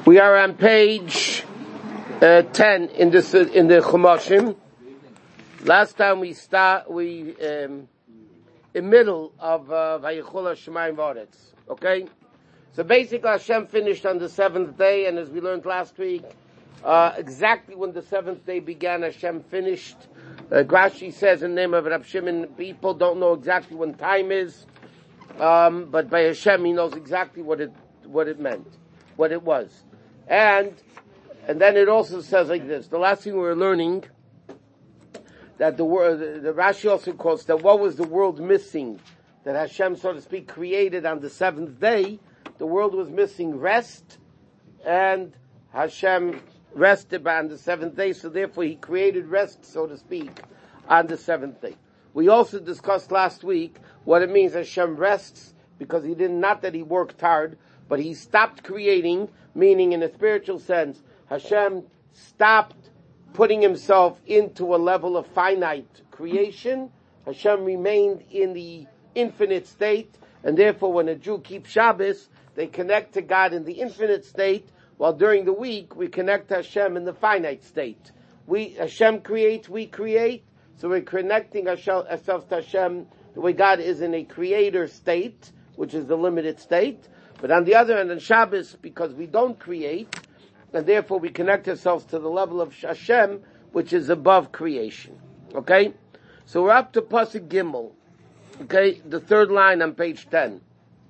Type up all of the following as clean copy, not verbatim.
We are on page 10 in the Chumashim. Last time we in middle of Vayichul Shemayim V'Aretz. Okay, so basically Hashem finished on the seventh day, and as we learned last week, exactly when the seventh day began, Hashem finished. Rashi says in the name of Rab Shimon, people don't know exactly when time is, but by Hashem He knows exactly what it meant, what it was. And then it also says like this. The last thing we were learning, that the Rashi also quotes that what was the world missing, that Hashem, so to speak, created on the seventh day. The world was missing rest, and Hashem rested on the seventh day, so therefore He created rest, so to speak, on the seventh day. We also discussed last week what it means Hashem rests, because He didn't, not that He worked hard, but He stopped creating, meaning in a spiritual sense, Hashem stopped putting Himself into a level of finite creation. Hashem remained in the infinite state, and therefore when a Jew keeps Shabbos, they connect to God in the infinite state, while during the week we connect to Hashem in the finite state. Hashem creates, we create, so we're connecting ourselves to Hashem the way God is in a creator state, which is the limited state. But on the other hand, on Shabbos, because we don't create, and therefore we connect ourselves to the level of Hashem, which is above creation. Okay? So we're up to Pasuk Gimel. Okay? The third line on page 10.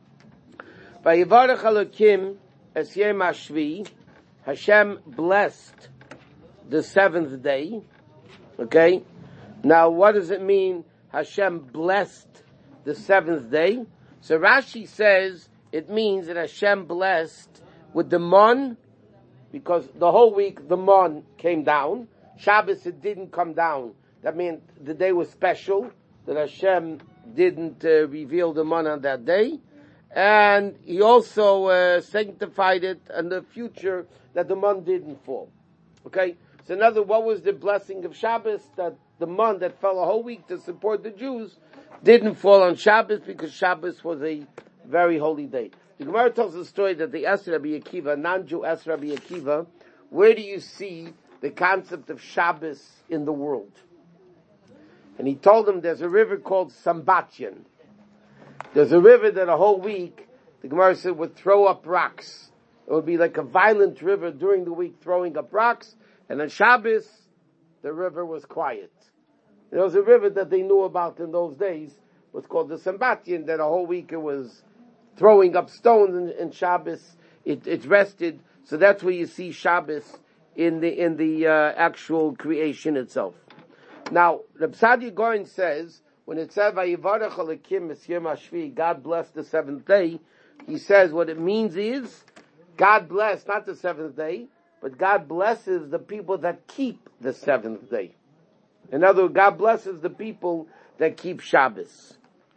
Vayivarech Elokim es yom hashvi. Hashem blessed the seventh day. Okay? Now what does it mean, Hashem blessed the seventh day? So Rashi says, it means that Hashem blessed with the mon, because the whole week the mon came down. Shabbos it didn't come down. That meant the day was special, that Hashem didn't reveal the mon on that day. And He also sanctified it in the future that the mon didn't fall. Okay? So another, what was the blessing of Shabbos? That the mon that fell a whole week to support the Jews didn't fall on Shabbos, because Shabbos was a very holy day. The Gemara tells the story that the asked Rabbi Akiva, non-Jew asked Rabbi Akiva, where do you see the concept of Shabbos in the world? And he told him there's a river called Sambatyon. There's a river that a whole week, the Gemara said, would throw up rocks. It would be like a violent river during the week throwing up rocks, and on Shabbos, the river was quiet. There was a river that they knew about in those days, was called the Sambatyon, that a whole week it was throwing up stones, and Shabbos it rested. So that's where you see Shabbos in the actual creation itself. Now, Reb Saadia Gaon says, when it says Vayivarech Elokim es yom hashvi, God blessed the seventh day, he says what it means is God blessed not the seventh day, but God blesses the people that keep the seventh day. In other words, God blesses the people that keep Shabbos.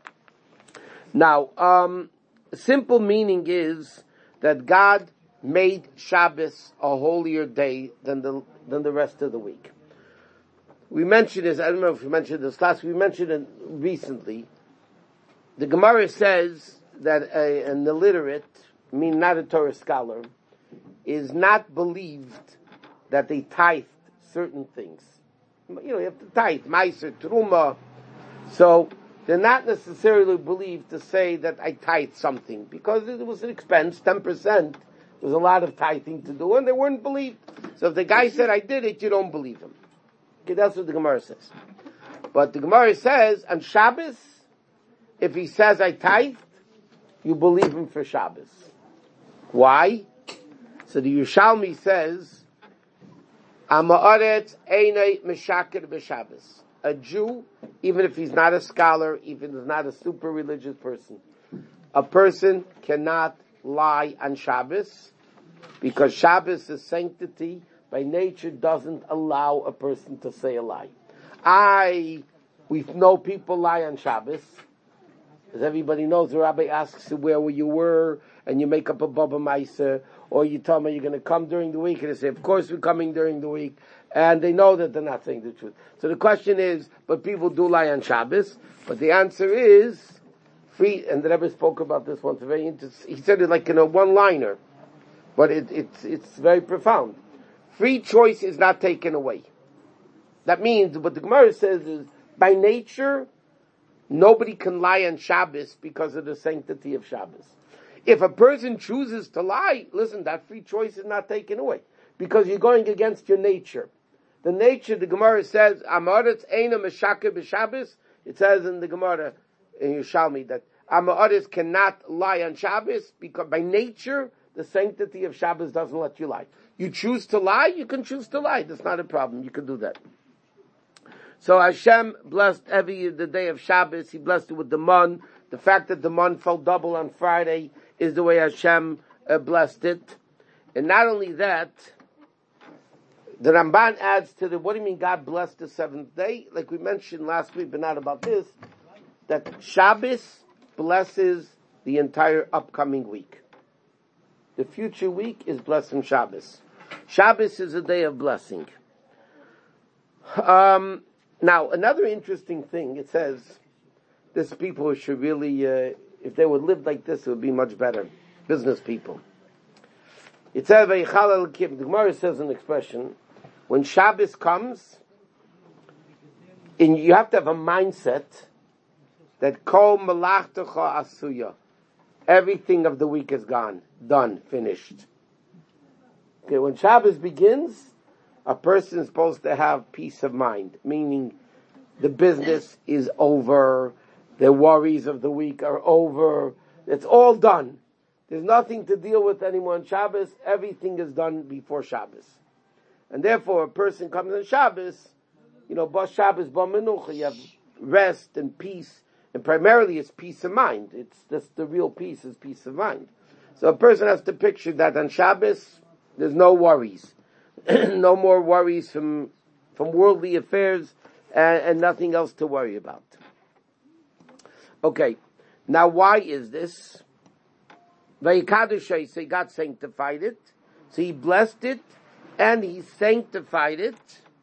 Now, simple meaning is that God made Shabbos a holier day than the rest of the week. We mentioned this, I don't know if we mentioned this last, we mentioned it recently. The Gemara says that an illiterate, meaning not a Torah scholar, is not believed that they tithe certain things. You have to tithe, Meiser, Truma. So, they're not necessarily believed to say that I tithe something, because it was an expense, 10%. There was a lot of tithing to do, and they weren't believed. So if the guy said I did it, you don't believe him. Okay, that's what the Gemara says. But the Gemara says, on Shabbos, if he says I tithe, you believe him for Shabbos. Why? So the Yerushalmi says, Ama'aretz einay meshaker b'Shabbos. A Jew, even if he's not a scholar, even if he's not a super religious person, a person cannot lie on Shabbos, because Shabbos is sanctity, by nature doesn't allow a person to say a lie. We know people lie on Shabbos. As everybody knows, the rabbi asks you where you were, and you make up a baba meiser, or you tell them you're going to come during the week, and they say, of course we're coming during the week, and they know that they're not saying the truth. So the question is, but people do lie on Shabbos, but the answer is, free, and the Rebbe spoke about this once, very interesting. He said it like in a one-liner. But it's very profound. Free choice is not taken away. That means what the Gemara says is, by nature, nobody can lie on Shabbos because of the sanctity of Shabbos. If a person chooses to lie, listen, that free choice is not taken away because you're going against your nature. The nature, the Gemara says, Amaretz eina meshake b'Shabbos. It says in the Gemara in Yerushalmi that Amaretz cannot lie on Shabbos because by nature the sanctity of Shabbos doesn't let you lie. You choose to lie, you can choose to lie. That's not a problem. You can do that. So Hashem blessed the day of Shabbos. He blessed it with the mun. The fact that the mun fell double on Friday is the way Hashem blessed it. And not only that, the Ramban adds to the, what do you mean God blessed the seventh day? Like we mentioned last week, but not about this, that Shabbos blesses the entire upcoming week. The future week is blessed in Shabbos. Shabbos is a day of blessing. Now, another interesting thing, it says, this people who should really, if they would live like this, it would be much better. Business people. It says, the Gemara says an expression, when Shabbos comes, you have to have a mindset that kol malachtecha asuya. Everything of the week is gone, done, finished. Okay, when Shabbos begins, a person is supposed to have peace of mind, meaning the business is over, the worries of the week are over, it's all done. There's nothing to deal with anymore on Shabbos, everything is done before Shabbos. And therefore, a person comes on Shabbos, Bas Shabbos, Ba Menucha, you have rest and peace, and primarily it's peace of mind. That's the real peace, is peace of mind. So a person has to picture that on Shabbos, there's no worries. No more worries from worldly affairs, and nothing else to worry about. Okay, now why is this? Vayikadosh, say God sanctified it, so He blessed it, and He sanctified it.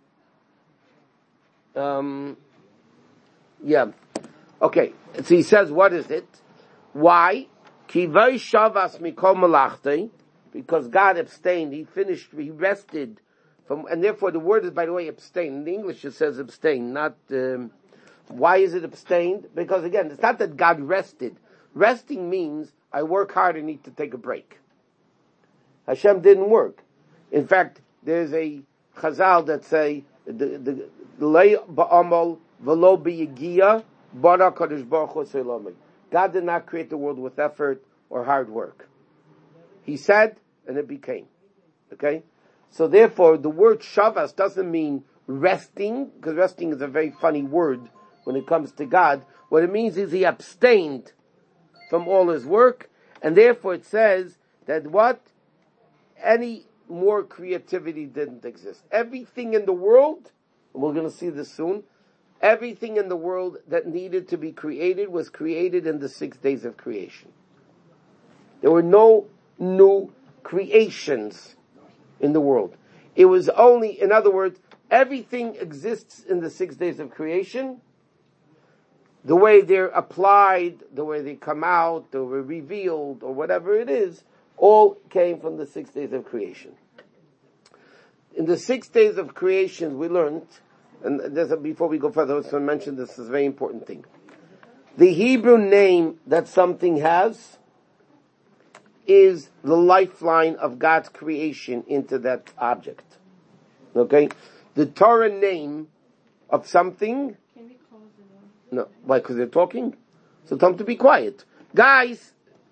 Okay, so He says, what is it? Why? Kivay shavas mikol malachte, because God abstained, He rested from, and therefore the word is, by the way, abstain. In the English it says abstain, not, why is it abstained? Because again, it's not that God rested. Resting means, I work hard and need to take a break. Hashem didn't work. In fact, there's a chazal that say, the lay ba'amal v'lo bi'yigia bara kadosh baruch hu selamim. God did not create the world with effort or hard work. He said, and it became. Okay? So therefore, the word shavas doesn't mean resting, because resting is a very funny word when it comes to God. What it means is He abstained from all His work, and therefore it says that any more creativity didn't exist. Everything in the world, and we're going to see this soon, everything in the world that needed to be created was created in the 6 days of creation. There were no new creations in the world. It was only, in other words, everything exists in the 6 days of creation. The way they're applied, the way they come out, the way revealed, or whatever it is, all came from the 6 days of creation. In the 6 days of creation, we learned, and before we go further, I just want to mention this is a very important thing. The Hebrew name that something has is the lifeline of God's creation into that object. Okay? The Torah name of something. Can we close the door? No. Why? Because they're talking? So tell them to be quiet. Guys,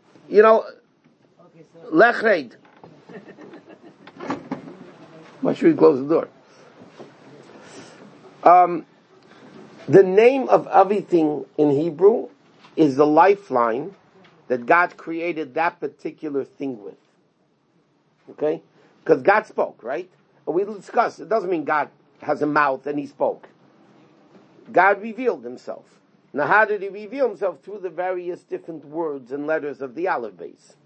Lech Reid. Why should we close the door? The name of everything in Hebrew is the lifeline that God created that particular thing with. Okay? Because God spoke, right? And we discussed, it doesn't mean God has a mouth and He spoke. God revealed Himself. Now how did He reveal Himself? Through the various different words and letters of the Aleph base.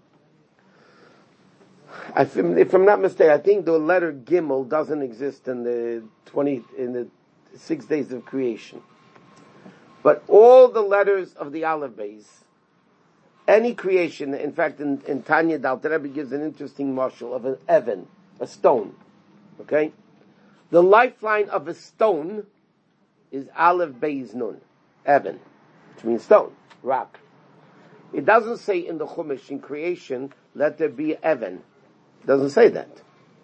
If I'm not mistaken, I think the letter Gimel doesn't exist in the 6 days of creation. But all the letters of the Aleph base, Any creation, in fact, in Tanya, the Alter Rebbe gives an interesting marshal of an Evan, a stone. Okay? The lifeline of a stone is Aleph Beis Nun, Evan, which means stone, rock. It doesn't say in the Chumash, in creation, let there be Evan. It doesn't say that.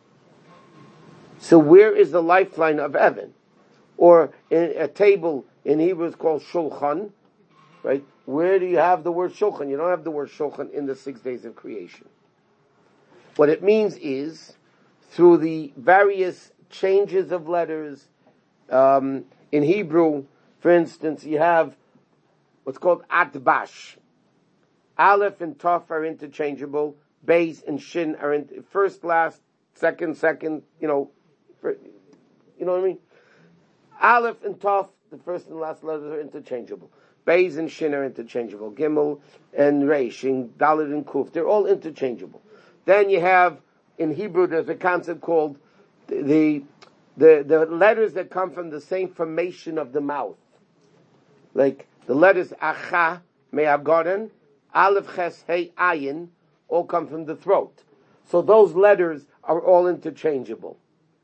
So where is the lifeline of Evan? Or in a table in Hebrew is called Shulchan, right? Where do you have the word Shulchan? You don't have the word Shulchan in the 6 days of creation. What it means is, through the various changes of letters, in Hebrew, for instance, you have what's called Atbash. Aleph and Tov are interchangeable. Beis and Shin are first, last, second, you know what I mean? Aleph and Tov, the first and last letters are interchangeable. Beis and Shin are interchangeable. Gimel and Reish, and Dalet and Kuf, they're all interchangeable. Then you have, in Hebrew, there's a concept called the letters that come from the same formation of the mouth. Like the letters Acha, Me'agoren, Aleph, Ches, Hey, Ayin, all come from the throat. So those letters are all interchangeable.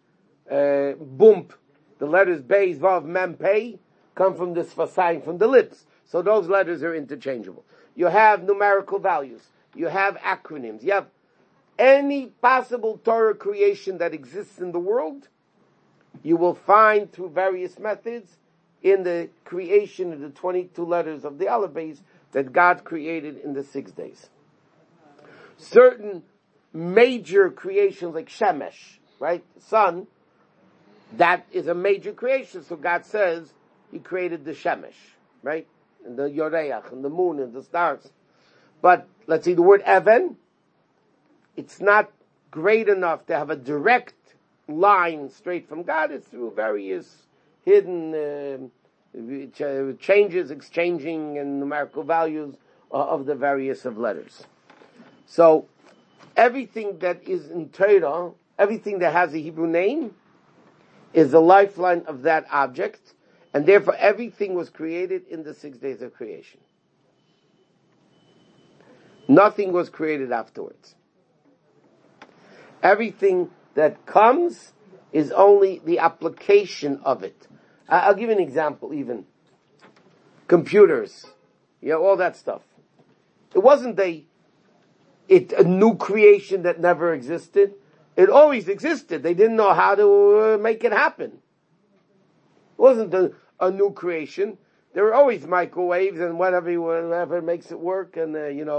Bump, the letters Beis, Vav, Mem, Pei, come from the Sfasayim, from the lips. So those letters are interchangeable. You have numerical values. You have acronyms. You have any possible Torah creation that exists in the world, you will find through various methods in the creation of the 22 letters of the alphabet that God created in the 6 days. Certain major creations like Shemesh, right? Sun, that is a major creation. So God says He created the Shemesh, right? And the Yoreach, and the moon, and the stars. But, let's see, the word Even, it's not great enough to have a direct line straight from God. It's through various hidden changes, exchanging, and numerical values of the various of letters. So, everything that is in Torah, everything that has a Hebrew name, is the lifeline of that object, and therefore everything was created in the 6 days of creation. Nothing was created afterwards. Everything that comes is only the application of it. I'll give you an example even. Computers, all that stuff. It wasn't a new creation that never existed. It always existed. They didn't know how to make it happen. It wasn't a new creation. There were always microwaves and whatever makes it work, and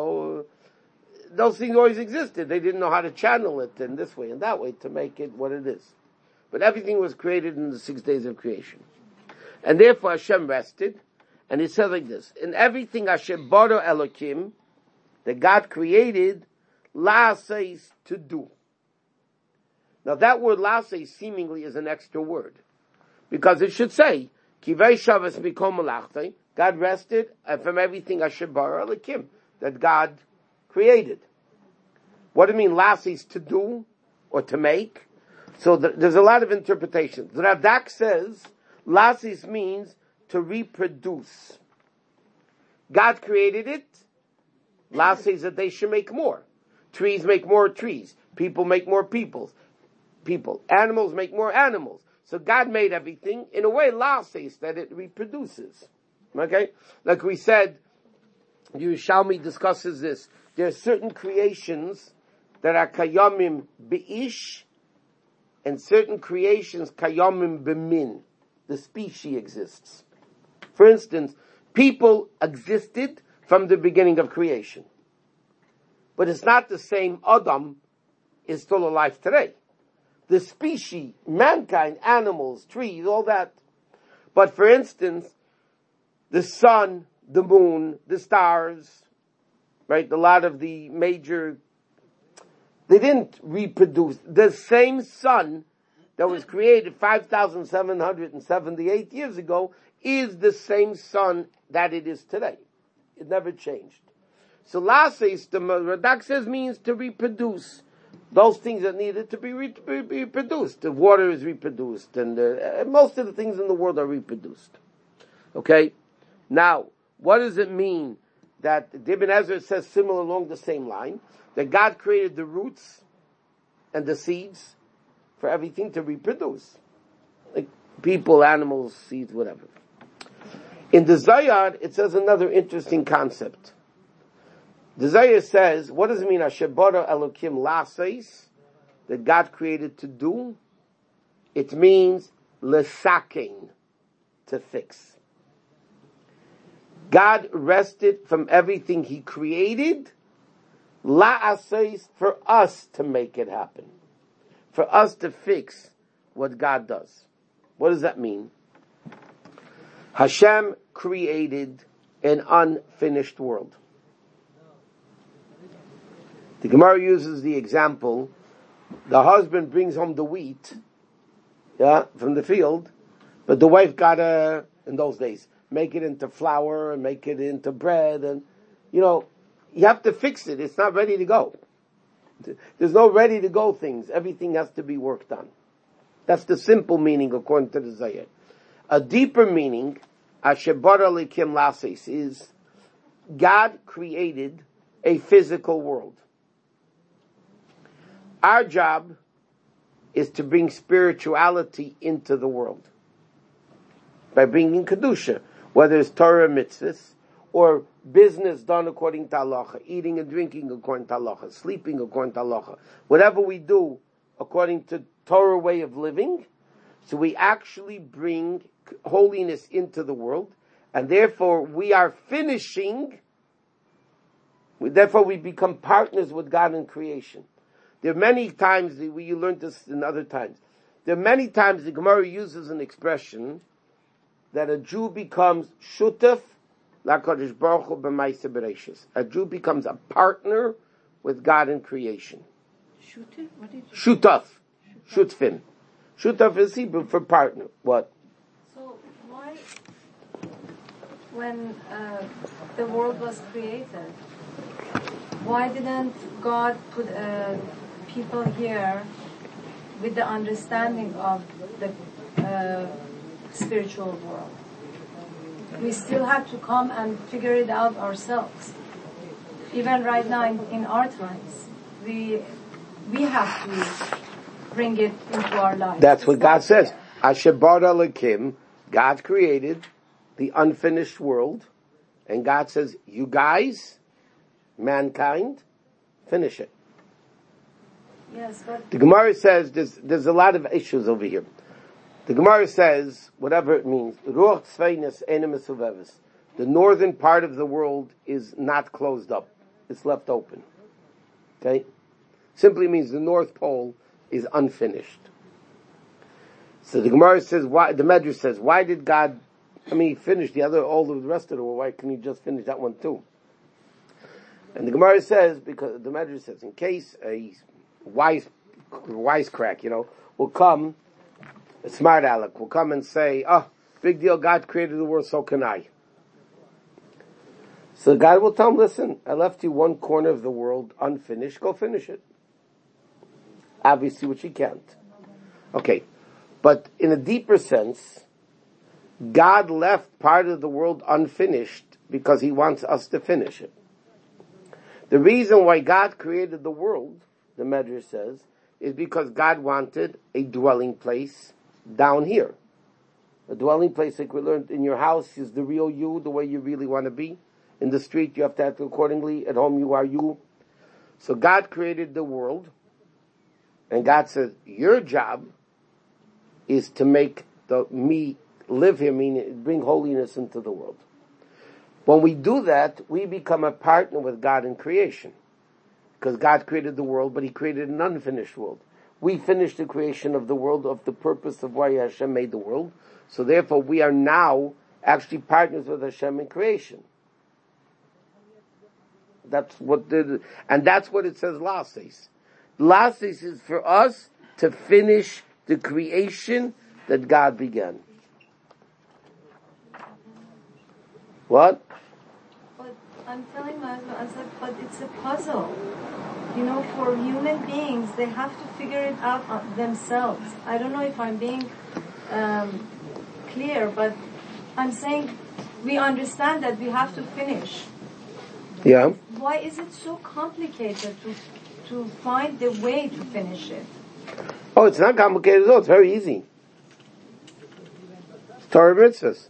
those things always existed. They didn't know how to channel it in this way and that way to make it what it is. But everything was created in the 6 days of creation. And therefore Hashem rested, and He said like this, in everything Hashem Baro Elokim, that God created, la'aseh, to do. Now that word la'aseh seemingly is an extra word, because it should say, Kivei Shavas Mikom Malachtei, God rested from everything Hashem Baro Elokim, that God created. What do you mean la'aseh, to do, or to make? So there's a lot of interpretations. The Radak says, la'aseh means to reproduce. God created it. La'aseh is that they should make more. Trees make more trees. People make more people. Animals make more animals. So God made everything in a way, la'aseh, that it reproduces. Okay? Like we said, Yerushalmi discusses this. There are certain creations that are kayomim be'ish, and certain creations kayomim b'min. The species exists. For instance, people existed from the beginning of creation. But it's not the same Adam is still alive today. The species, mankind, animals, trees, all that. But for instance, the sun, the moon, the stars, right, a lot of the major, they didn't reproduce. The same sun that was created 5,778 years ago is the same sun that it is today. It never changed. So la'aseh, the Radak says, means to reproduce those things that needed to be reproduced. The water is reproduced, and most of the things in the world are reproduced. Okay? Now, what does it mean that Ibn Ezra says similar along the same line, that God created the roots and the seeds for everything to reproduce. Like people, animals, seeds, whatever. In the Zayar, it says another interesting concept. The Zayar says, what does it mean, Asher bara Elokim laseis, that God created to do? It means lesakein, to fix. God rested from everything He created, la'aseis, for us to make it happen. For us to fix what God does. What does that mean? Hashem created an unfinished world. The Gemara uses the example, the husband brings home the wheat, from the field, but the wife gotta, in those days, make it into flour and make it into bread, and, you have to fix it. It's not ready to go. There's no ready to go things. Everything has to be worked on. That's the simple meaning according to the Zayat. A deeper meaning, Asher bara Elokim laseis, is God created a physical world. Our job is to bring spirituality into the world by bringing kedusha, whether it's Torah mitzvahs or business done according to halacha, eating and drinking according to halacha, sleeping according to halacha, whatever we do according to Torah way of living. So we actually bring holiness into the world, and therefore we are finishing. Therefore we become partners with God in creation. There are many times, you learned this in other times, there are many times the Gemara uses an expression that a Jew becomes shutaf l'HaKadosh Baruch Hu b'maaseh bereishis. A Jew becomes a partner with God in creation. Shutaf? What did you Shutaf. Shutfin. Shutaf is Hebrew for partner. What? So why, when the world was created, why didn't God put people here with the understanding of the spiritual world? We still have to come and figure it out ourselves. Even right now in our times, we have to bring it into our lives. That's what God says. Asher bara Elokim, God created the unfinished world, and God says, you guys, mankind, finish it. Yes, but the Gemara says there's a lot of issues over here. The Gemara says, whatever it means, Ruach Tzveinis Eina Mesuveves. The northern part of the world is not closed up. It's left open. Okay? Simply means the North Pole is unfinished. So the Gemara says, the Medrash says, why did God, he finished all of the rest of the world, why couldn't He just finish that one too? And the Gemara says, because the Medrash says, in case a wisecrack, will come, a smart aleck will come and say, big deal, God created the world, so can I. So God will tell him, listen, I left you one corner of the world unfinished, go finish it. Obviously, which He can't. Okay, but in a deeper sense, God left part of the world unfinished because He wants us to finish it. The reason why God created the world, the Medrash says, is because God wanted a dwelling place down here. A dwelling place, like we learned, in your house is the real you, the way you really want to be. In the street, you have to act accordingly. At home, you are you. So God created the world, and God says, your job is to make me live here, meaning bring holiness into the world. When we do that, we become a partner with God in creation. Because God created the world, but He created an unfinished world. We finished the creation of the world, of the purpose of why Hashem made the world. So therefore, we are now actually partners with Hashem in creation. That's what it says, Lases. Lases is for us to finish the creation that God began. What? But I'm telling my husband, I said, but it's a puzzle. For human beings, they have to figure it out themselves. I don't know if I'm being clear, but I'm saying we understand that we have to finish. Yeah. Why is it so complicated to find the way to finish it? Oh, it's not complicated at all. It's very easy. It's Torah mitzvahs.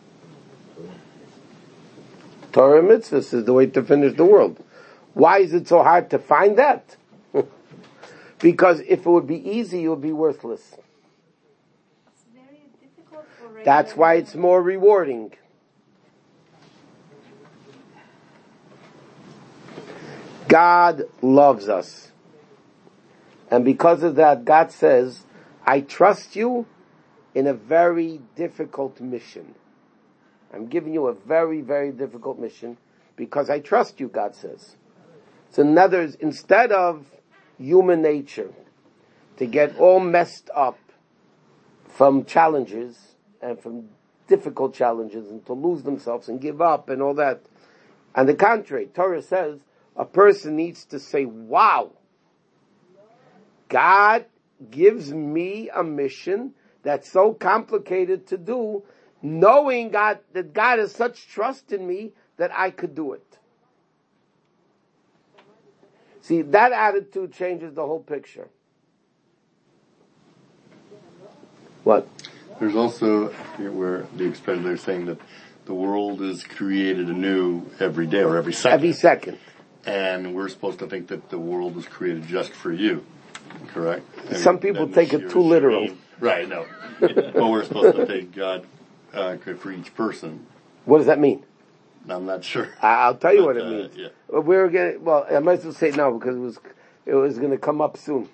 Torah mitzvahs is the way to finish the world. Why is it so hard to find that? Because if it would be easy, it would be worthless. It's very difficult for regular That's why it's more rewarding. God loves us. And because of that, God says, I trust you in a very difficult mission. I'm giving you a very, very difficult mission because I trust you, God says. So in other words, instead of human nature to get all messed up from challenges and from difficult challenges and to lose themselves and give up and all that, on the contrary, Torah says a person needs to say, wow, God gives me a mission that's so complicated to do, knowing that God has such trust in me that I could do it. See, that attitude changes the whole picture. What? There's also where the expression they're saying that the world is created anew every day or every second. Every second. And we're supposed to think that the world was created just for you, correct? Some people take it too literal. Right, no. But we're supposed to think God for each person. What does that mean? I'm not sure. I'll tell you what it means. Yeah. I might as well say it now because it was going to come up soon.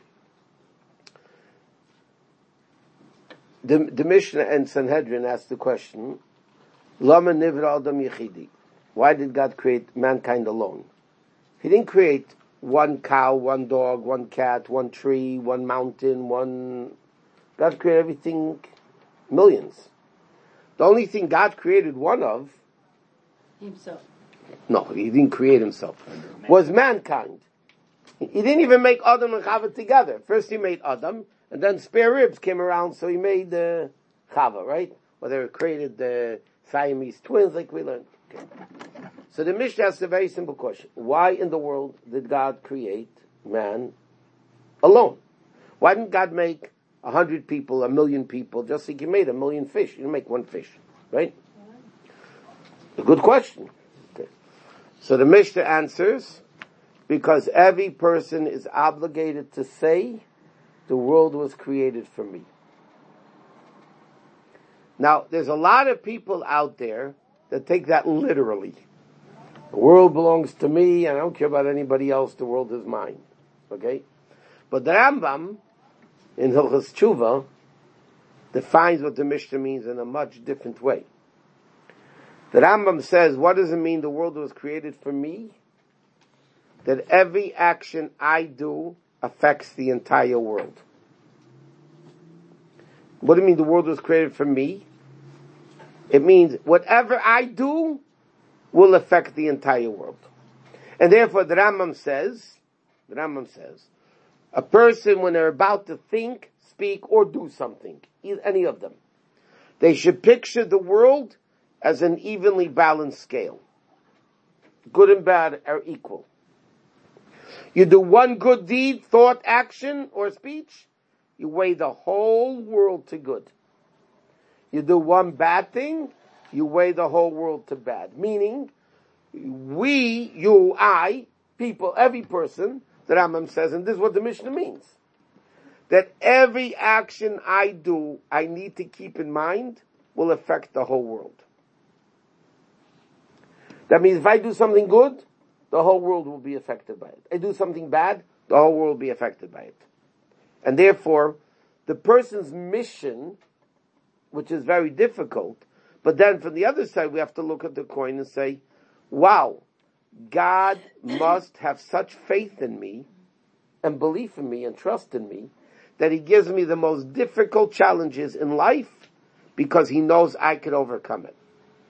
The Mishnah and Sanhedrin asked the question, Lama nivra adam yechidi. Why did God create mankind alone? He didn't create one cow, one dog, one cat, one tree, one mountain, God created everything, millions. The only thing God created one of, himself. no, he didn't create himself, was mankind. He didn't even make Adam and Chava together. First he made Adam, and then spare ribs came around, so he made Chava, right? Or they created the Siamese twins, like we learned. Okay. So the Mishnah asks a very simple question. Why in the world did God create man alone? Why didn't God make 100 people, 1,000,000 people, just like you made 1,000,000 fish? You didn't make one fish, right? A good question. Okay. So the Mishnah answers, because every person is obligated to say, the world was created for me. Now, there's a lot of people out there that take that literally. The world belongs to me, and I don't care about anybody else, the world is mine. Okay? But the Rambam, in Hilchos Tshuva, defines what the Mishnah means in a much different way. The Rambam says, what does it mean the world was created for me? That every action I do affects the entire world. What do you mean the world was created for me? It means whatever I do will affect the entire world. And therefore the Rambam says, a person when they're about to think, speak, or do something, any of them, they should picture the world as an evenly balanced scale. Good and bad are equal. You do one good deed, thought, action, or speech, you weigh the whole world to good. You do one bad thing, you weigh the whole world to bad. Meaning, we, you, I, people, every person, the Rambam says, and this is what the Mishnah means, that every action I do, I need to keep in mind, will affect the whole world. That means if I do something good, the whole world will be affected by it. I do something bad, the whole world will be affected by it. And therefore, the person's mission, which is very difficult, but then from the other side, we have to look at the coin and say, wow, God must have such faith in me and belief in me and trust in me that he gives me the most difficult challenges in life because he knows I can overcome it.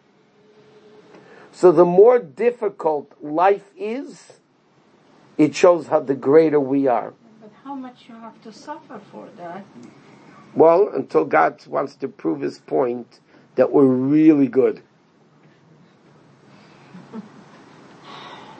So the more difficult life is, it shows how the greater we are. But how much you have to suffer for that? Well, until God wants to prove his point that we're really good.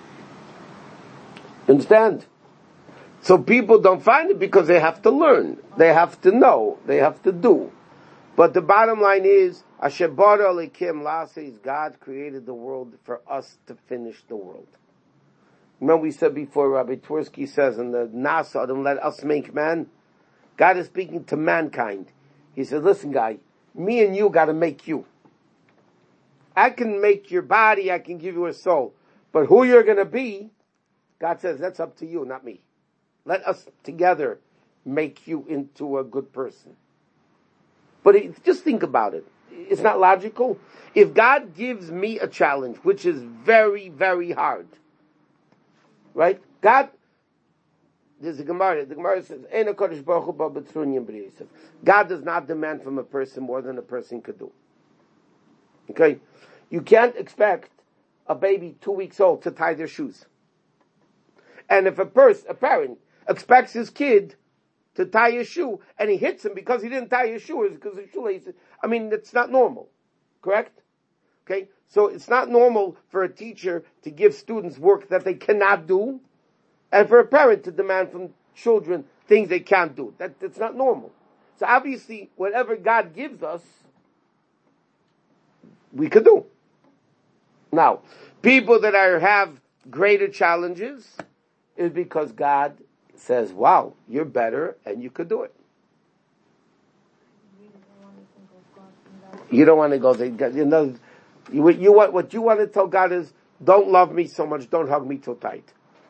Understand? So people don't find it because they have to learn, they have to know, they have to do. But the bottom line is, Asher bara elikim la'aseh, God created the world for us to finish the world. Remember we said before, Rabbi Twersky says in the Nasa, don't let us make man. God is speaking to mankind. He says, listen guy, me and you gotta make you. I can make your body, I can give you a soul. But who you're gonna be, God says, that's up to you, not me. Let us together make you into a good person. But just think about it. It's not logical. If God gives me a challenge, which is very, very hard, right? God, there's a Gemara. The Gemara says, God does not demand from a person more than a person could do. Okay? You can't expect a baby 2 weeks old to tie their shoes. And if a parent expects his kid to tie his shoe, and he hits him because he didn't tie his shoe, because his shoelace, it's not normal. Correct? Okay? So it's not normal for a teacher to give students work that they cannot do, and for a parent to demand from children things they can't do. That's not normal. So obviously, whatever God gives us, we could do. Now, people that have greater challenges is because God says, wow, you're better and you could do it. You don't want to go there. What you want to tell God is, don't love me so much, don't hug me so tight.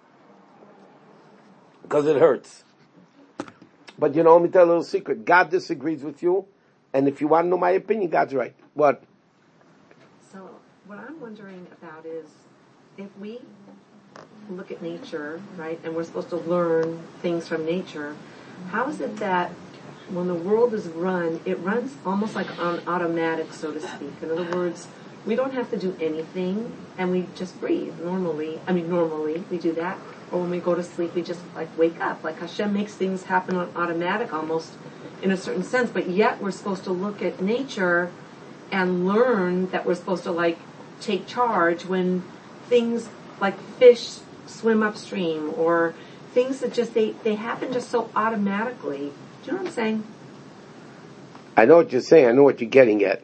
Because it hurts. But let me tell you a little secret. God disagrees with you, and if you want to know my opinion, God's right. What? So, what I'm wondering about is, if we look at nature, right, and we're supposed to learn things from nature, how is it that when the world is run, it runs almost like on automatic, so to speak? In other words, we don't have to do anything, and we just breathe normally we do that. Or when we go to sleep, we just wake up. Hashem makes things happen on automatic almost in a certain sense, but yet we're supposed to look at nature and learn that we're supposed to take charge when things like fish swim upstream, or things that just, they happen just so automatically. Do you know what I'm saying? I know what you're saying. I know what you're getting at.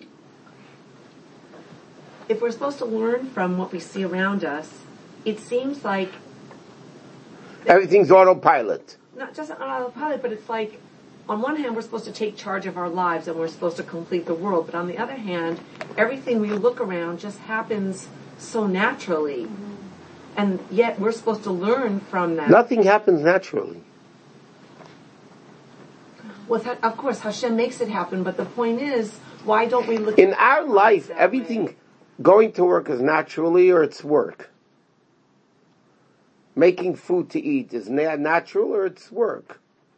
If we're supposed to learn from what we see around us, it seems like everything's autopilot. Not just on autopilot, but it's on one hand, we're supposed to take charge of our lives and we're supposed to complete the world. But on the other hand, everything we look around just happens so naturally. Mm-hmm. And yet we're supposed to learn from that. Nothing happens naturally. Well, of course, Hashem makes it happen, but the point is, why don't we look in our life, everything going to work is naturally or it's work? Making food to eat is natural or it's work?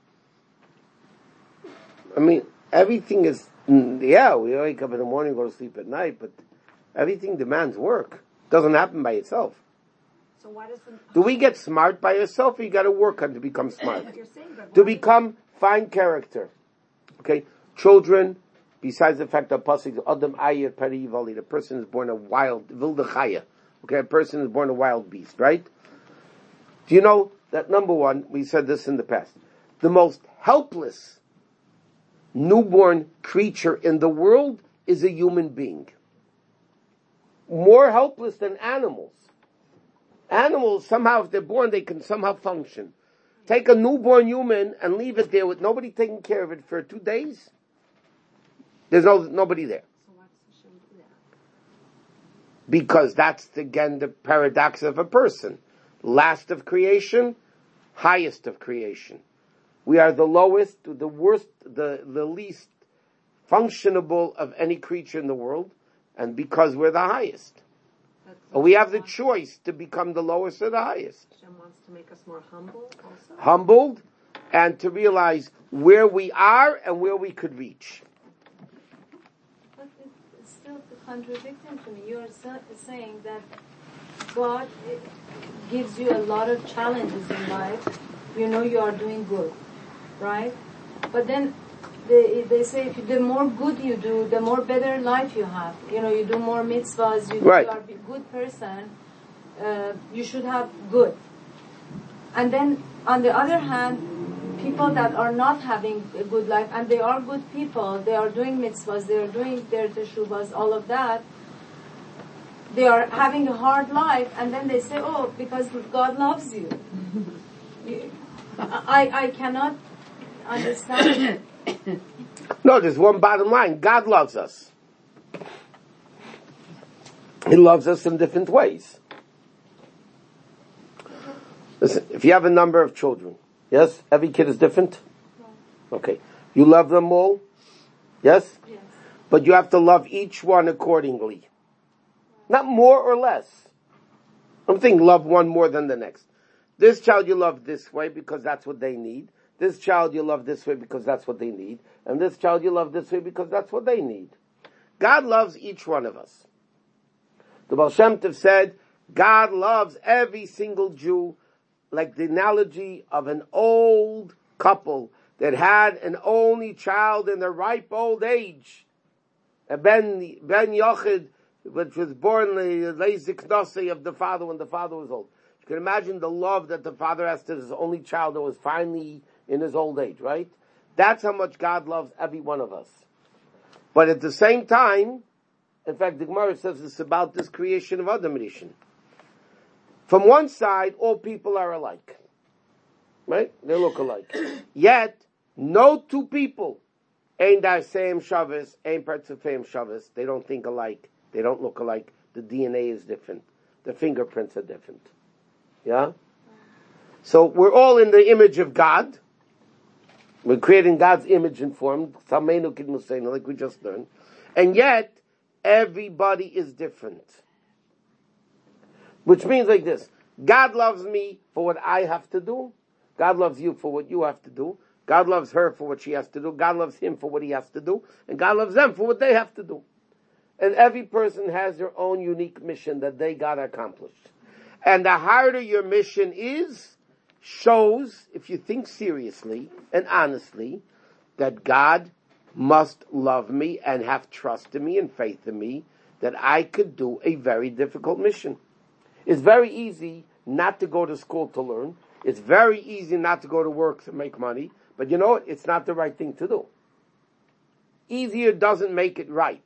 Everything is, we wake up in the morning, go to sleep at night, but everything demands work. It doesn't happen by itself. So why does do we get smart by yourself, or you got to work on to become smart? To become fine character. Okay? Children, besides the fact that Pasuk, Adam Ayir Peri Yivali, the person is born a wild, Vilda Chaya. Okay? A person is born a wild beast, right? Do you know that, number one, we said this in the past, the most helpless newborn creature in the world is a human being. More helpless than animals. Animals, somehow, if they're born, they can somehow function. Take a newborn human and leave it there with nobody taking care of it for 2 days. There's nobody there. So why does Hashem do that? Because that's, again, the paradox of a person. Last of creation, highest of creation. We are the lowest, the worst, the least functionable of any creature in the world, and because we're the highest. And we have the choice to become the lowest or the highest. Hashem wants to make us more humble also? Humbled, and to realize where we are and where we could reach. But it's still contradicting to me. You are saying that God gives you a lot of challenges in life. You are doing good, right? But then they say the more good you do, the more better life you have. You do more mitzvahs, you are a good person, you should have good. And then, on the other hand, people that are not having a good life, and they are good people, they are doing mitzvahs, they are doing their teshuvahs, all of that, they are having a hard life, and then they say, oh, because God loves you. I cannot understand. No, there's one bottom line. God loves us. He loves us in different ways. Listen, if you have a number of children, yes, every kid is different? Okay. You love them all? Yes? Yes. But you have to love each one accordingly. Not more or less. I'm saying love one more than the next. This child you love this way because that's what they need. This child you love this way because that's what they need. And this child you love this way because that's what they need. God loves each one of us. The Baal Shem Tov said, God loves every single Jew, like the analogy of an old couple that had an only child in their ripe old age. Ben Yochid, which was born the Lezik Nosei of the father when the father was old. You can imagine the love that the father has to his only child that was finally in his old age, right? That's how much God loves every one of us. But at the same time, in fact, the Gemara says it's about this creation of Adam Rishon. From one side, all people are alike. Right? They look alike. Yet, no two people ain't the same Shabbos, ain't Partzufim Shabbos. They don't think alike. They don't look alike. The DNA is different. The fingerprints are different. Yeah? So we're all in the image of God. We're creating God's image and form. Like we just learned. And yet, everybody is different. Which means like this. God loves me for what I have to do. God loves you for what you have to do. God loves her for what she has to do. God loves him for what he has to do. And God loves them for what they have to do. And every person has their own unique mission that they got accomplished. And the harder your mission is, shows, if you think seriously and honestly, that God must love me and have trust in me and faith in me that I could do a very difficult mission. It's very easy not to go to school to learn. It's very easy not to go to work to make money. But you know what? It's not the right thing to do. Easier doesn't make it right.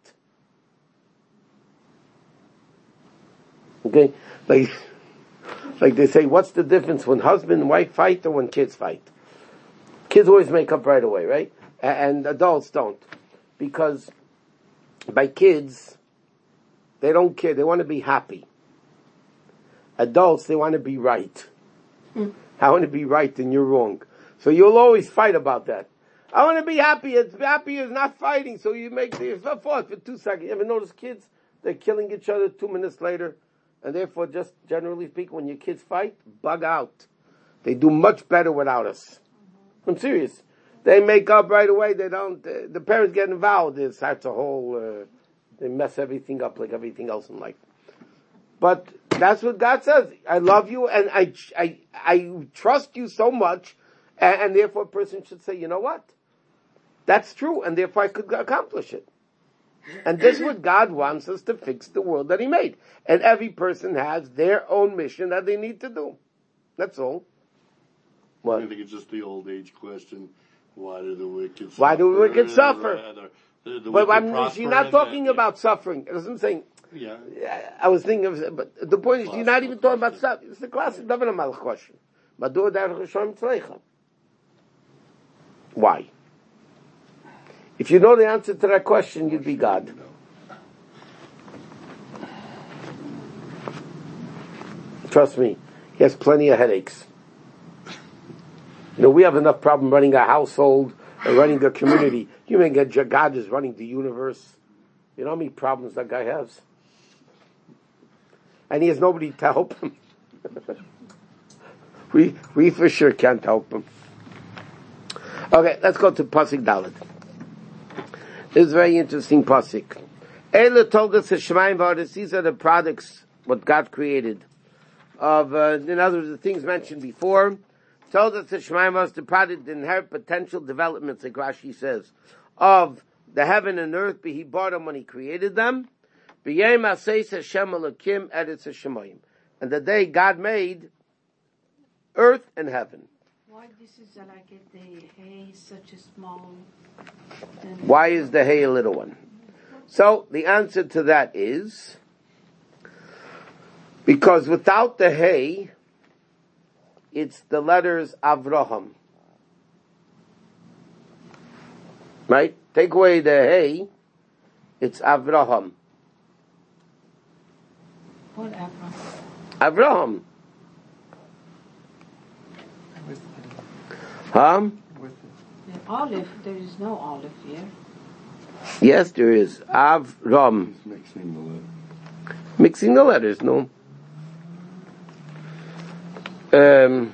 Okay? Like they say, what's the difference when husband and wife fight or when kids fight? Kids always make up right away, right? And adults don't. Because by kids, they don't care. They want to be happy. Adults, they want to be right. I want to be right and you're wrong. So you'll always fight about that. I want to be happy. Happy is not fighting. So you make the fight for 2 seconds. You ever notice kids? They're killing each other 2 minutes later. And therefore, just generally speaking, when your kids fight, bug out. They do much better without us. I'm serious. They make up right away. They don't, the parents get involved. It starts a whole, they mess everything up like everything else in life. But that's what God says. I love you and I trust you so much. And therefore a person should say, you know what? That's true. And therefore I could accomplish it. And this is what God wants us to fix the world that he made. And every person has their own mission that they need to do. That's all. What? I think it's just the old age question. Why do the wicked suffer? Why do the wicked suffer? But she's not talking about suffering. I'm saying, yeah. I was thinking of, but the point is, you're not even talking about suffering. It's the classic David HaMelech question. Why? If you know the answer to that question, you'd be God. Trust me, he has plenty of headaches. You know, we have enough problem running a household or running a community. You may get God is running the universe. You know how many problems that guy has? And he has nobody to help him. we for sure can't help him. Okay, let's go to Pasuk Dalet. This is a very interesting pasuk. Ela told us that Shemayim V'Aretz, these are the products, what God created. Of, in other words, the things mentioned before. Told us that Shemayim V'Aretz, the product, the inherent potential developments, like Rashi says, of the heaven and earth, but he bought them when he created them. B'yem Aseis Hashem Elokim Eretz Hashemayim. And the day God made earth and heaven. Why this is like the hay is such a small? Why is the hay a little one? So the answer to that is because without the hay, it's the letters Avraham. Right? Take away the hay, it's Avraham. What Abraham? Avraham. Huh? The olive, there is no olive here. Yes, there is. Avram. Mixing the letters, no. So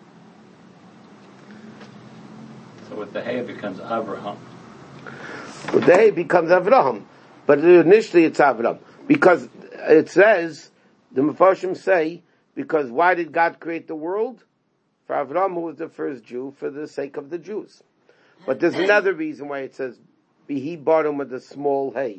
with the hay it becomes Abraham. With the hay it becomes Avraham. But initially it's Avram. Because it says, the Mefarshim say, because why did God create the world? For Avram, who was the first Jew, for the sake of the Jews. But there's another reason why it says, Behi bottom with the small hay.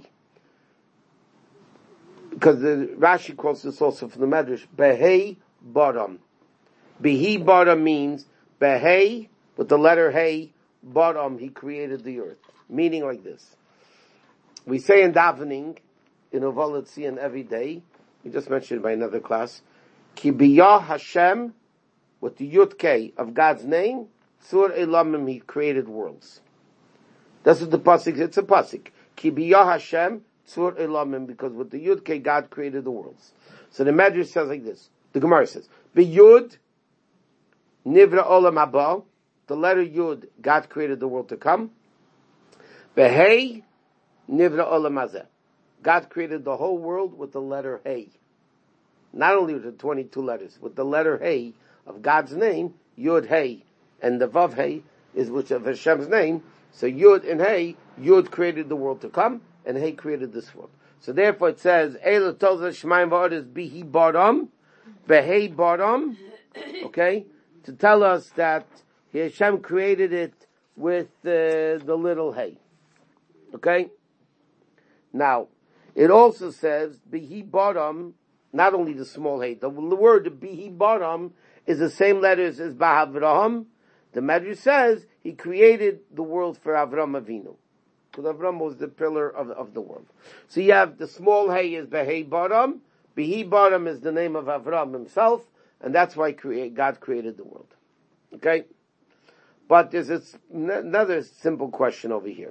Because the Rashi quotes this also from the Medrash, Behei bottom. Behi bottom means, Behei, with the letter Hey, bottom, he created the earth. Meaning like this. We say in davening, in Ovalat Tzion every day, we just mentioned it by another class, Ki biyah Hashem, with the Yud Kei of God's name, Tzur Elamim, he created worlds. That's what the pasuk. It's a pasuk. Ki biyah Hashem tzur elamim, because with the Yud Kei God created the worlds. So the Medrash says like this. The Gemara says, B'Yud nivra olam haba. The letter Yud, God created the world to come. B'Hei nivra olam hazeh. God created the whole world with the letter Hey. Not only with the 22 letters, with the letter Hey of God's name, Yud Hey, and the Vav Hey is which of Hashem's name. So Yud and Hey, Yud created the world to come, and Hey created this world. So therefore it says, Eila Tolza Shemaim V'Odes Bihi Baram, Behei Baram, okay, to tell us that Hashem created it with the little Hey. Okay? Now, it also says, Bihi Baram, not only the small Hey, the word Bihi Baram is the same letters as Bahavraham. The Medrash says he created the world for Avram Avinu, because Avram was the pillar of the world. So you have the small hay is Behei Baram, Behi Baram is the name of Avram himself, and that's why God created the world. Okay? But there's another simple question over here.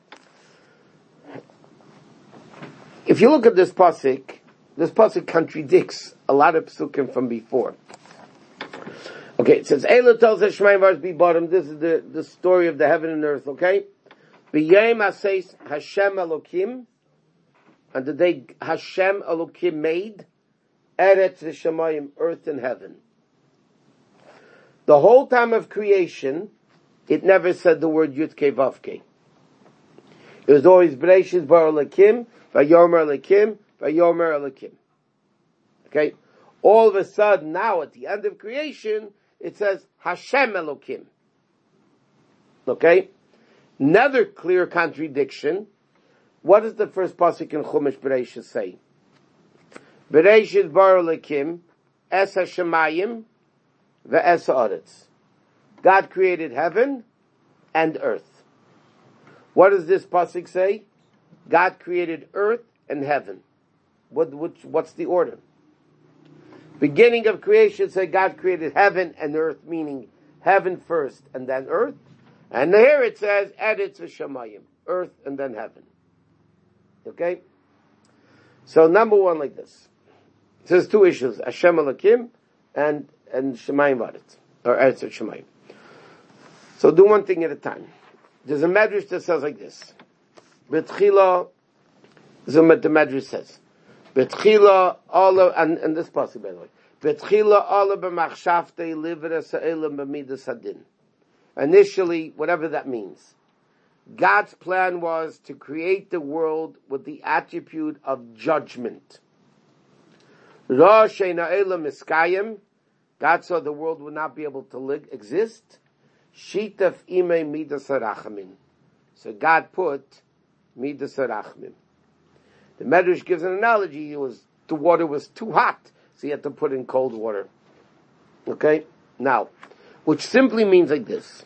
If you look at this pasuk contradicts a lot of psukim from before. Okay, it says, Eila tells us Shemaim Vars be bottom. This is the story of the heaven and earth, okay? B'yayim aseis Hashem Elokim, and the day Hashem Elokim made, Eretz v'shamayim, earth and heaven. The whole time of creation, it never said the word Yud-Kei Vav-Kei. It was always Bereshit Bar Elokim, Vayomer Elokim, Vayomer Elokim. Okay? All of a sudden, now at the end of creation, it says Hashem Elokim. Okay? Another clear contradiction. What does the first pasuk in Chumash Bereshit say? Bereshit bar Elokim, es hashemayim, ve'es haaretz. God created heaven and earth. What does this pasuk say? God created earth and heaven. What's the order? Beginning of creation said God created heaven and earth, meaning heaven first and then earth. And here it says, Eretz v'shamayim, earth and then heaven. Okay? So number one like this. It says two issues, Hashem Elokim and Shemayim V'Aretz, or Eretz v'shamayim. So do one thing at a time. There's a Medrash that says like this. B'tchila, this is what the Medrash says. Betchila Allah, and this passage by the way. Betchila Allah b'machshavtei livra sa'elim b'midas hadin. Initially, whatever that means, God's plan was to create the world with the attribute of judgment. Ra sheina elam iskayim. God saw the world would not be able to exist. Shitaf imei midas harachamim. So God put midas harachamim. The Medrash gives an analogy. The water was too hot, so he had to put in cold water. Okay? Now, which simply means like this.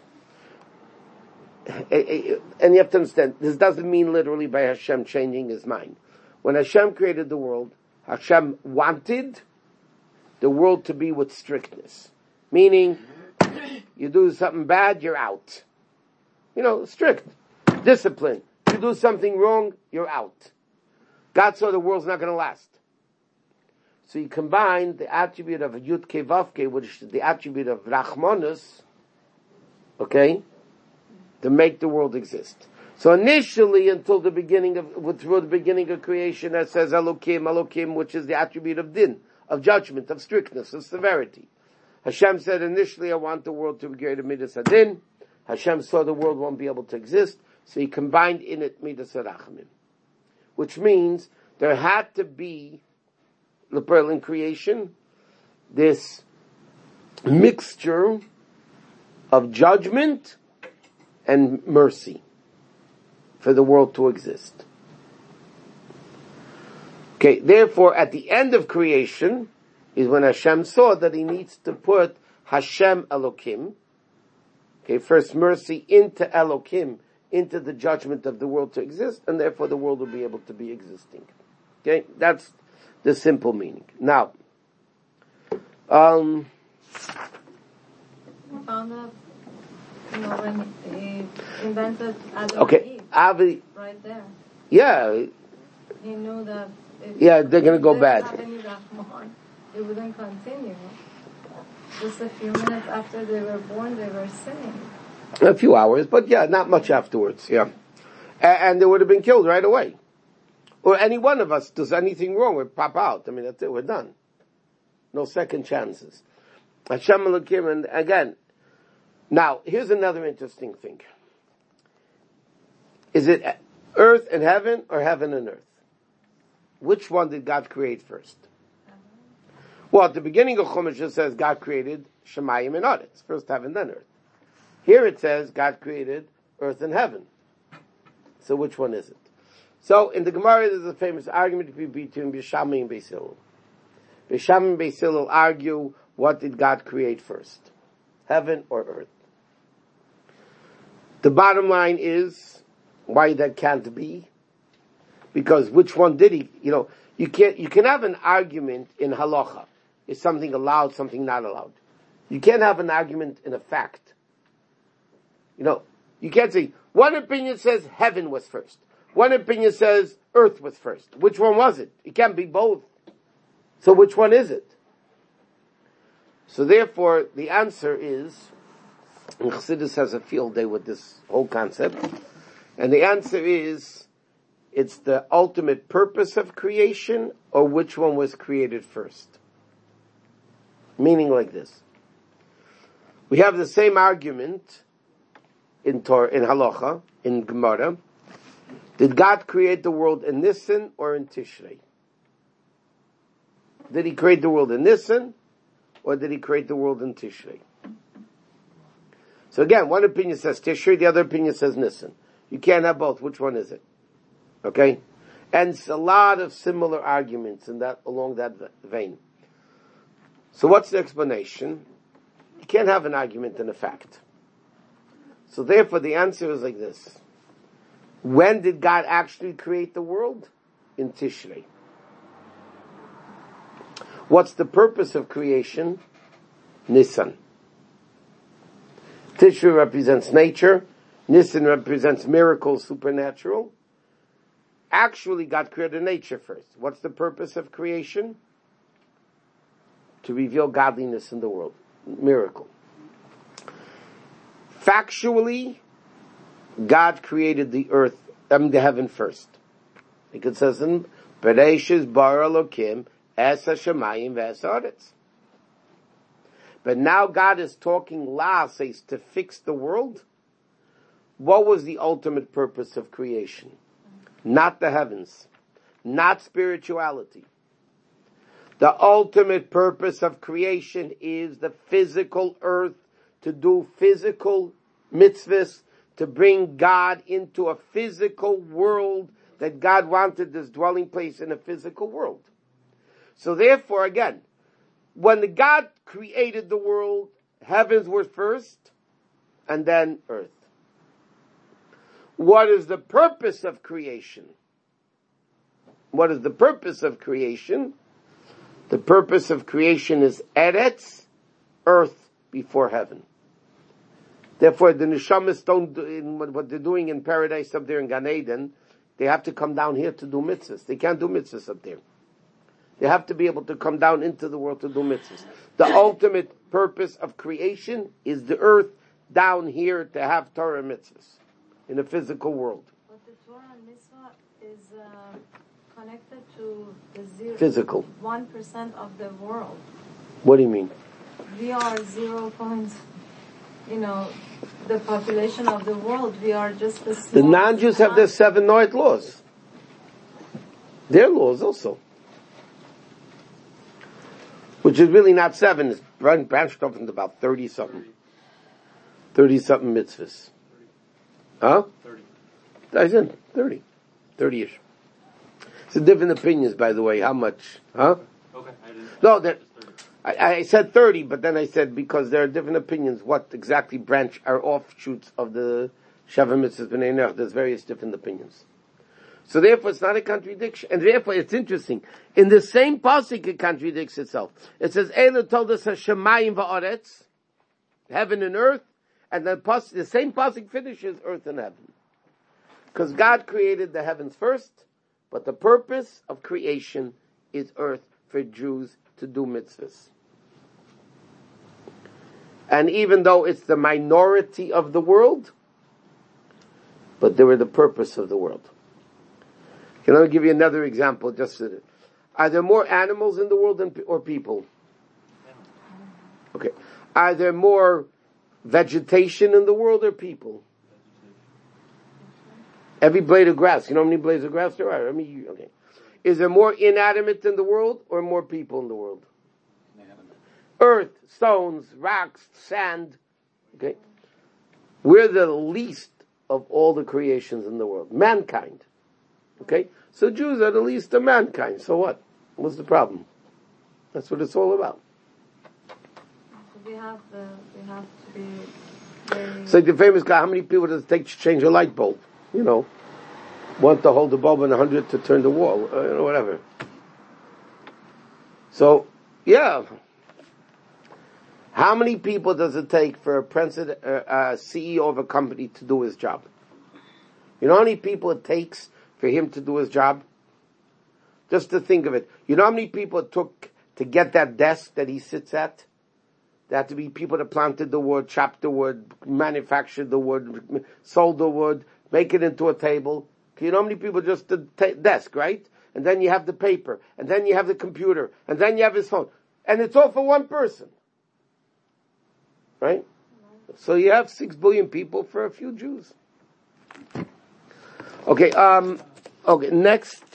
And you have to understand, this doesn't mean literally by Hashem changing his mind. When Hashem created the world, Hashem wanted the world to be with strictness. Meaning, you do something bad, you're out. Strict. Discipline. You do something wrong, you're out. God saw the world's not going to last. So he combined the attribute of Yud Ke Vav Ke, which is the attribute of Rachmanus, okay, to make the world exist. So initially, through the beginning of creation, it says Elokim, which is the attribute of din, of judgment, of strictness, of severity. Hashem said initially, I want the world to be greater Midas Adin. Hashem saw the world won't be able to exist, so he combined in it Midas Rachamim. Which means there had to be, in creation, this mixture of judgment and mercy for the world to exist. Okay, therefore, at the end of creation is when Hashem saw that he needs to put Hashem Elokim, okay, first mercy into Elokim, into the judgment of the world to exist, and therefore the world will be able to be existing. Okay, that's the simple meaning. Now, found out, when he invented Adam and Eve, right there. Yeah. He knew that they're going to go bad. It wouldn't continue. Just a few minutes after they were born, they were sinning. A few hours, but not much afterwards, And they would have been killed right away. Or any one of us does anything wrong, we pop out. That's it, we're done. No second chances. Hashem Elokim, and again, now, here's another interesting thing. Is it earth and heaven, or heaven and earth? Which one did God create first? Well, at the beginning of Chumash it says God created Shemayim and Aretz, first heaven, then earth. Here it says God created earth and heaven. So which one is it? So in the Gemara there's a famous argument between Beis Shammai and Beis Hillel. Beis Shammai and Beis Hillel argue, what did God create first? Heaven or earth? The bottom line is why that can't be. Because which one did he? You can have an argument in halacha. Is something allowed, something not allowed? You can't have an argument in a fact. You can't say, one opinion says heaven was first. One opinion says earth was first. Which one was it? It can't be both. So which one is it? So therefore, the answer is, and Chassidus has a field day with this whole concept, and the answer is, it's the ultimate purpose of creation, or which one was created first. Meaning like this. We have the same argument in Torah, in Halacha, in Gemara. Did God create the world in Nisan or in Tishrei? Did he create the world in Nisan, or did he create the world in Tishrei? So again, one opinion says Tishrei, the other opinion says Nisan. You can't have both. Which one is it? Okay? And it's a lot of similar arguments along that vein. So what's the explanation? You can't have an argument and a fact. So therefore the answer is like this. When did God actually create the world? In Tishrei. What's the purpose of creation? Nisan. Tishrei represents nature. Nisan represents miracles, supernatural. Actually, God created nature first. What's the purpose of creation? To reveal godliness in the world. Miracle. Factually, God created the earth, the heaven first. Like it says in Bereshis bara Elokim es hashamayim ve'es haaretz. But now God is talking says to fix the world. What was the ultimate purpose of creation? Not the heavens. Not spirituality. The ultimate purpose of creation is the physical earth, to do physical mitzvahs, to bring God into a physical world, that God wanted this dwelling place in a physical world. So therefore, again, when God created the world, heavens were first, and then earth. What is the purpose of creation? What is the purpose of creation? The purpose of creation is Eretz, earth before heaven. Therefore, the neshamas don't do what they're doing in paradise up there in Gan Eden. They have to come down here to do mitzvahs. They can't do mitzvahs up there. They have to be able to come down into the world to do mitzvahs. The ultimate purpose of creation is the earth down here to have Torah mitzvahs in a physical world. But the Torah and mitzvah is connected to the Physical. 1% of the world. What do you mean? We are 0 points, the population of the world. We are just the The non-Jews have their 7 Noahide laws. Their laws also. Which is really not 7. It's branched off into about 30-something. 30-something mitzvahs. Huh? 30. I said 30. 30-ish. It's different opinions, by the way. How much? Huh? Okay. I didn't. No, I said 30, but then I said because there are different opinions what exactly are offshoots of the Sheva Mitzvahs B'nai Noach. There's various different opinions. So therefore it's not a contradiction. And therefore it's interesting. In the same pasuk it contradicts itself. It says, Eila told us Hashemayim va'aretz, heaven and earth, and the same pasuk finishes earth and heaven. Because God created the heavens first, but the purpose of creation is earth for Jews to do mitzvahs. And even though it's the minority of the world, but they were the purpose of the world. Can I give you another example? Are there more animals in the world or people? Okay. Are there more vegetation in the world or people? Every blade of grass. You know how many blades of grass there are? Okay. Is there more inanimate in the world or more people in the world? Earth, stones, rocks, sand. Okay. We're the least of all the creations in the world. Mankind. Okay? So Jews are the least of mankind. So what? What's the problem? That's what it's all about. So we have to be very... It's like the famous guy, how many people does it take to change a light bulb? Want to hold the bulb in 100 to turn the wall, whatever. So, yeah. How many people does it take for a CEO of a company to do his job? You know how many people it takes for him to do his job? Just to think of it. You know how many people it took to get that desk that he sits at? There had to be people that planted the wood, chopped the wood, manufactured the wood, sold the wood, make it into a table. You know how many people just did desk, right? And then you have the paper, and then you have the computer, and then you have his phone. And it's all for one person. Right? So you have 6 billion people for a few Jews. Okay, next.